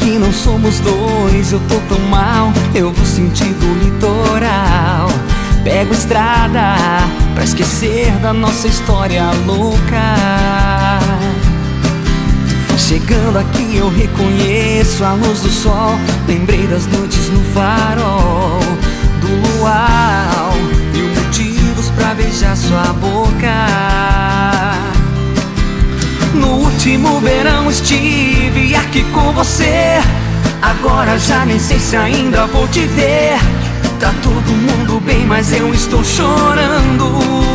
que não somos dois. Eu tô tão mal, eu vou sentido litoral. Pego estrada pra esquecer da nossa história louca. Chegando aqui eu reconheço a luz do sol. Lembrei das noites no farol, do luau, mil motivos pra beijar sua boca. No último verão estive aqui com você. Agora já nem sei se ainda vou te ver. Tá todo mundo bem, mas eu estou chorando.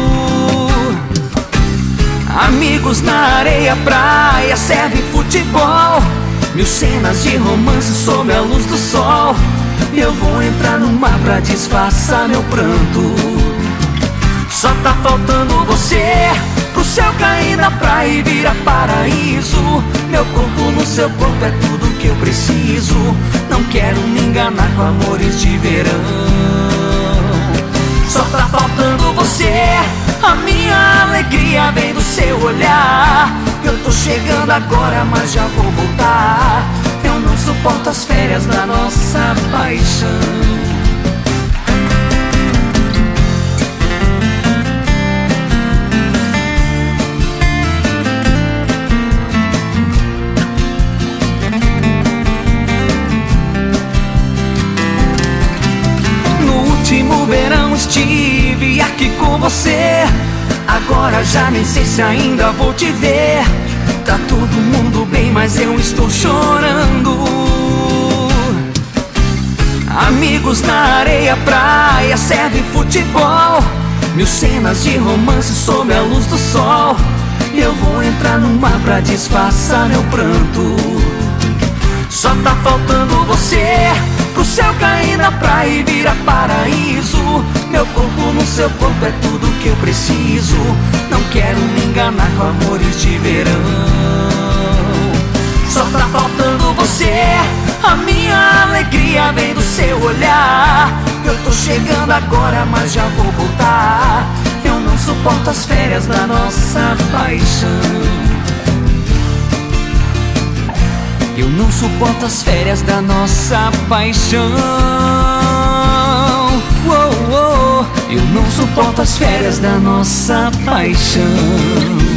Amigos na areia, praia, serve futebol, mil cenas de romance sob a luz do sol. Eu vou entrar no mar pra disfarçar meu pranto. Só tá faltando você pro céu cair na praia e virar paraíso. Meu corpo no seu corpo é tudo que eu preciso. Não quero me enganar com amores de verão. Só tá faltando você, a minha alegria vem do seu olhar. Eu tô chegando agora, mas já vou voltar. Eu não suporto as férias da nossa paixão. No último verão estive aqui com você. Agora já nem sei se ainda vou te ver. Tá todo mundo bem, mas eu estou chorando. Amigos na areia, praia, serve futebol, mil cenas de romance sob a luz do sol. Eu vou entrar no mar pra disfarçar meu pranto. Só tá faltando você pro céu cair na praia e virar paraíso. Meu corpo no seu corpo é tudo que eu preciso. Não quero me enganar com amores de verão. Só tá faltando você, a minha alegria vem do seu olhar. Eu tô chegando agora, mas já vou voltar. Eu não suporto as férias da nossa paixão. Eu não suporto as férias da nossa paixão. Eu não suporto as férias da nossa paixão.